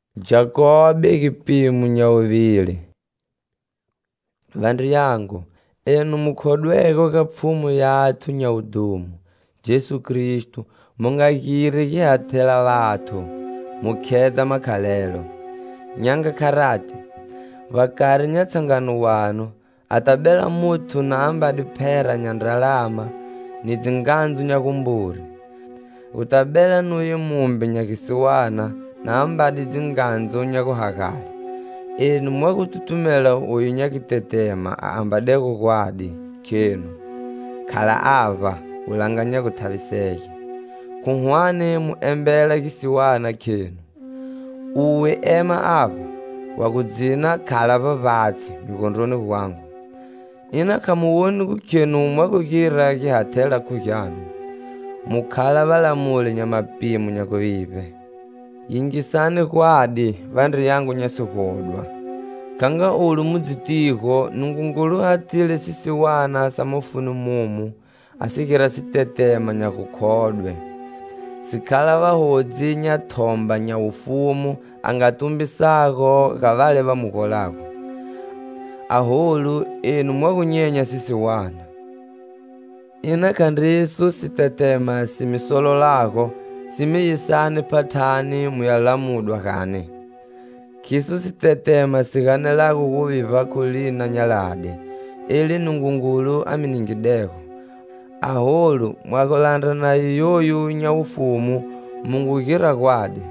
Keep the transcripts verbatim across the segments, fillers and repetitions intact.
Jakobe kipimo nya uvili. Vandu yangu, enu mukhodweko kapfumu yathu nya udumu Jesu Kristu, mungakiri kihathela vathu mukhedza makhalelo. Nyanga kharati vakari nya tshangano wanu atabela muthu na ambadi phera nya ndalama ni dzinganzu nya kumburi. Utabela nuye mumbi nya kisiwana na ambadi dzinganzu nya kuhakali. Enu mwakututumela uyu nya kitetema aambadeko kwadi kenu. Khala ava ulanga nya kuthaviseke. Kunhwane muembela kisiwana kenu. Uwe ema ava wakudzina khala vavatsi mikondroni kwangu. Ina kamuwoni kukenu mwakukira kihathela kukyanu. Mukhala valamuli nya mapimu nya kuvive. Yingisani kwadi vandu yangu nya sikhodwa. Kanga ulu mudzitiko Nungungulu atile sisiwana samufunu mumu asikira sitetema nya kukhodwe. Sikhala vahodzi nya thomba nya ufumu angatumbisako kavale vamukolako. Ahulu enu mwakunyenya sisiwana. Ina kandrisu sitetema simisolo lako simiyisani pathani muyalamudwa kane. Kisu sitetema sikanelako kuviva kulina nyalade ili Nungungulu aminingideko. Ahulu mwakulanda na yoyu nya ufumu mungukira kwadi.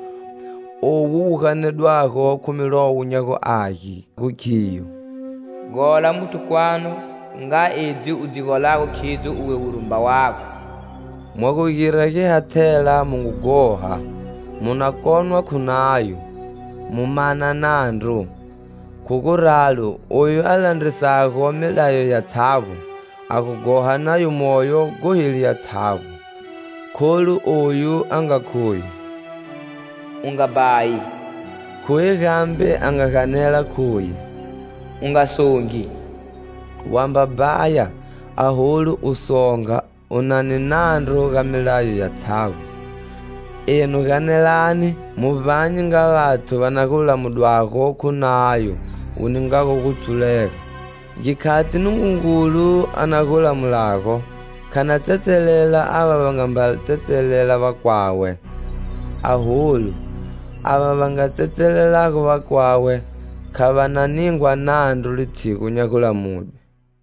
Owu ukanedwako kumilowu nyako aki kukhiyo. Gola mutu kwanu nga idzi udzikolako khidzo uwe urumba wako. Mwakukira kihathela mungugoha munakonwa khunayo mumana nandu. Kukuralo uyu alandrisako milayo ya tsavu akugoha nayo moyo gohili ya tsavu. Kholu uyu angakhuyi ungabayi, khuyi kambe angakanela khuyi, ungasongi. Wamba baya ahulu usonga unani nandu kamilayo ya tsavu. Enu kanelani muvanyi nga vathu vanakulamudwako khunayo uningako kutsuleka. Jikhati Nungungulu anakulamulako khana tsetselela ava vangamba tsetselela vakwawe. Ahulu ava vanga tsetselelako vakwawe khavananingwa nandu lithiku nya kulamudwe.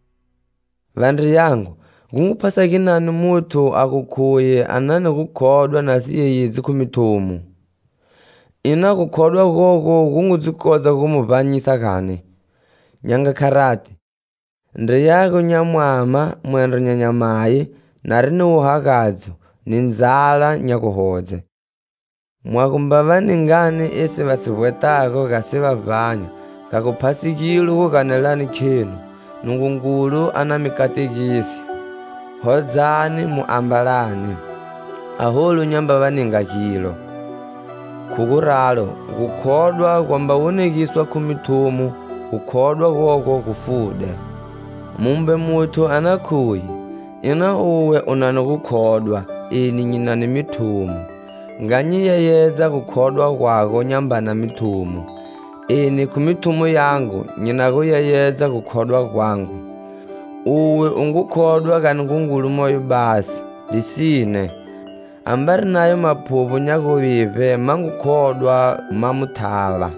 Vandu yangu, kunguphasa kinani muthu akukhuye anane kukhodwa nasiyeyedzi kumithumu. Ina kukhodwa koko kungudzikodza kumuvanyisa kane. Nyanga kharati ndriyako nya mwama mwendo nya nyamayi nari ni uhakadzo ni nzala nya kuhodze. Mwakumba ningani isi vasivwetako kasivavanya kakuphasikile kukanelani khenu. Nungungulu anamikatekisi hodzani muambalani. Ahulu nyamba vaninga kilo. Kukuralo kukhodwa kwamba unekiswa kumithumu kukhodwa koko kufude. Mumbe muthu anakhuyi ina uwe unani kukhodwa ini nyinani mithumu. Nganyiyeyedza kukhodwa kwako nyambana mithumu. Ini kumithumu yangu nyina kuyeyedza kukhodwa kwangu. Uwe ungukhodwa kani Nungungulu moyo basi lisine. Ambari nayo maphuvu nyakuvive mangukhodwa mamuthava.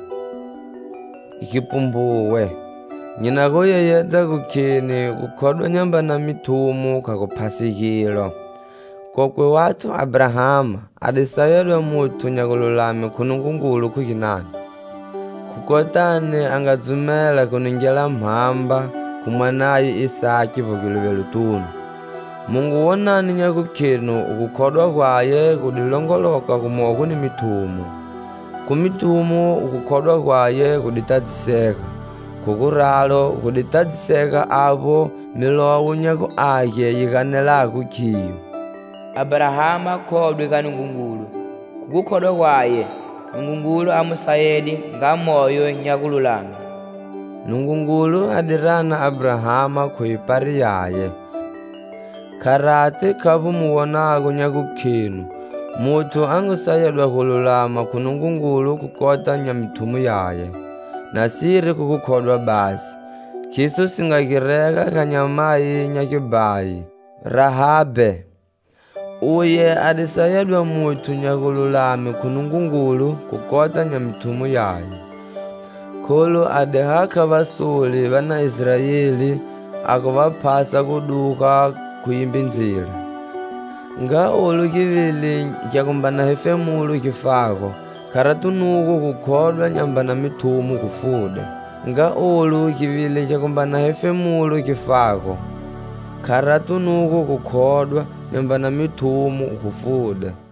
Ikipumbuwe nyina kuyeyedza kukhini kukhodwa nyambana mithumu kakuphasikilo. Kokwe wathu Abrahama adisayelwe muthu nyakululame khu Nungungulu kukinani. Kukotani angadzumela kuningela mhamba kumwanayi Isaki vukilwe lutunu. Mungu wonani nyakukhinu ukukhodwa kwaye kudilongoloka kumoku ni mithumu. Kumithumu ukukhodwa kwaye kuditadziseka. Kukuralo kuditadziseka avo milowu nyako ake yikanelako khiyo. Abrahama khodwe ka Nungungulu. Kukukhodwa kwaye Nungungulu amusayedi nga moyo nyakululama. Nungungulu adirana Abrahama khuipari yaye. Kharati khavu muwonako nyakukhinu Mutu angusayelwa kululama kunungungulu kukota nyamithumu yaye, na siri kukukholwa basi, khiso singakireka kanyamayi nyakibayi. Rahabe uye adisayelwa mutu nyakululame kunungungulu kukota nyamithumu yaye. Khulu adihaka vasuli vana Israeli akuvaphasa kuduka kuyimbi nzira. Nga ulu kivili kyakumbana hefemulu kifako, karatunuku kukholwa nyambana mithumu kufude. Nga ulu kivili kyakumbana hefemulu kifako, karatunuku kukholwa nyambana mithumu kufude.